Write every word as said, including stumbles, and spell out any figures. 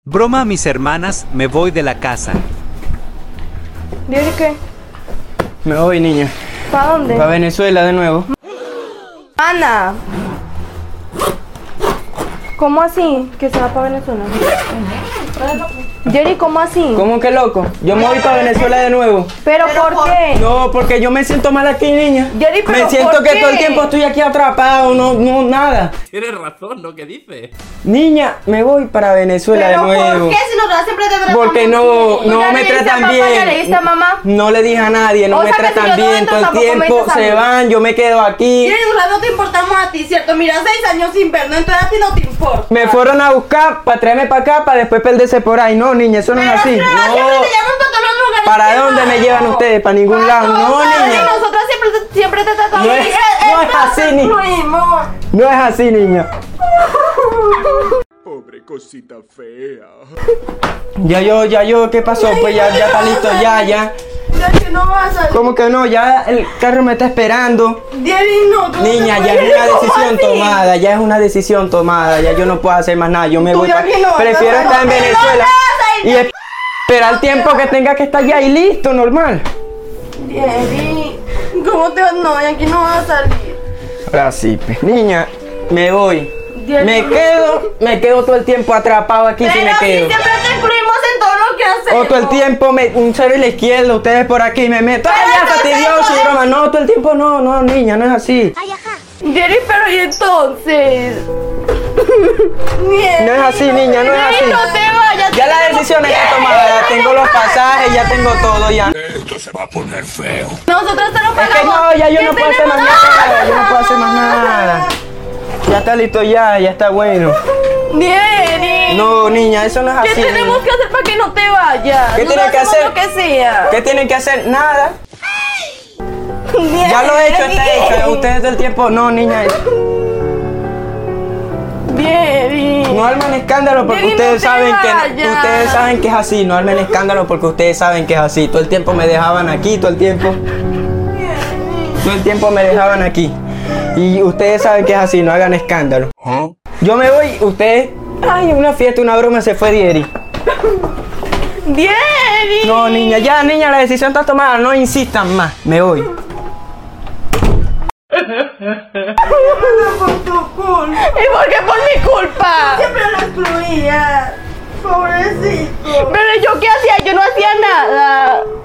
Broma a mis hermanas, me voy de la casa. ¿Diori qué? Me voy, niña. ¿Para dónde? Para Venezuela de nuevo. Ana. ¿Cómo así? ¿Que se va para Venezuela? Jerry, ¿cómo así? ¿Cómo que loco? Yo me voy para Venezuela de nuevo. ¿Pero, ¿Pero por qué? No, porque yo me siento mal aquí, niña. Jerry, ¿pero me siento por que qué? todo el tiempo estoy aquí atrapado, no, no, nada. Tienes razón, ¿no? ¿Qué dices? Niña, me voy para Venezuela ¿Pero de nuevo. por qué? Si nosotros siempre te tratamos Porque no, bien. no ¿Ya me le dijiste tratan a papá, bien. ¿Ya le dijiste a mamá? No le dije a nadie, no O me sea que si tratan yo no bien. entro, Todo el tampoco me tiempo dices a se mí. van, yo me quedo aquí. Jerry, nosotros no te importamos a ti, ¿cierto? Mira, seis años sin vernos, entonces a ti no te importa. Me fueron a buscar para traerme para acá para después perderse por ahí. No, niña, eso no es Pero así. si no, siempre No. te llaman para todos los lugares. ¿Para que dónde me vamos. llevan ustedes? ¿Para ningún lado? No, Jerry, niña. nosotros siempre te, siempre te tratamos No es- bien. no es así, ni- Incluimos. No es así, niña. Pobre cosita fea. Ya yo, ya yo, ¿qué pasó? Pues ya, ya está listo, ya, ya. Ya que no vas a salir. ¿Cómo que no? Ya el carro me está esperando. Jerry, no, tú no Niña, te ya puedes es una ir, ¿cómo decisión así? tomada, ya es una decisión tomada, ya yo no puedo hacer más nada, yo me Tú voy ya pa- que no, prefiero no, estar en no, no, Venezuela no, y no, es- esperar el tiempo que tenga que estar allá y listo, normal. Jerry, ¿cómo te vas? No, y aquí no vas a salir. Ahora sí, pues, niña, me voy. Jerry, Me no. quedo, me quedo todo el tiempo atrapado aquí si Pero me si quedo. siempre te incluimos en todo lo que hacemos. O todo el tiempo me, un cero y la izquierda, ustedes por aquí me meto. ¡Ay, ya, entonces, fastidioso! entonces- broma! No, todo el tiempo no, no, niña, no es así. Jerry, pero ¿y entonces? No es así, niña, no es Jerry, así. no te vayas. Ya la decisión está tomada, ya tengo los pasajes, ya tengo todo, ya. Esto se va a poner feo. Nosotros te lo Es pagamos. que no, ya yo ¿Qué no puedo hacer más tenemos? nada, yo no puedo hacer más nada. Ya está listo, ya, ya está bueno. Jerry. No, niña, eso no es ¿Qué así. tenemos niña. que hacer para que no te vayas? ¿Qué tiene que Nosotros hacer? Lo que sea. ¿Qué tienen que hacer? Nada. Ya lo he hecho, está hecho. Ustedes del tiempo, no, niña. Jerry. No armen escándalo porque Jerry, no ustedes te saben que vayas. ustedes saben que es así. No armen escándalo porque ustedes saben que es así. Todo el tiempo me dejaban aquí, todo el tiempo. Todo el tiempo me dejaban aquí. Y ustedes saben que es así, no hagan escándalo. Yo me voy, ustedes. Ay, una fiesta, una broma, se fue Dieri. Jerry. No, niña, ya, niña, la decisión está tomada. No insistan más. Me voy. Por tu culpa. ¿Y por qué por mi culpa? Siempre lo excluía. Pobrecito. Pero yo qué hacía, yo no hacía nada.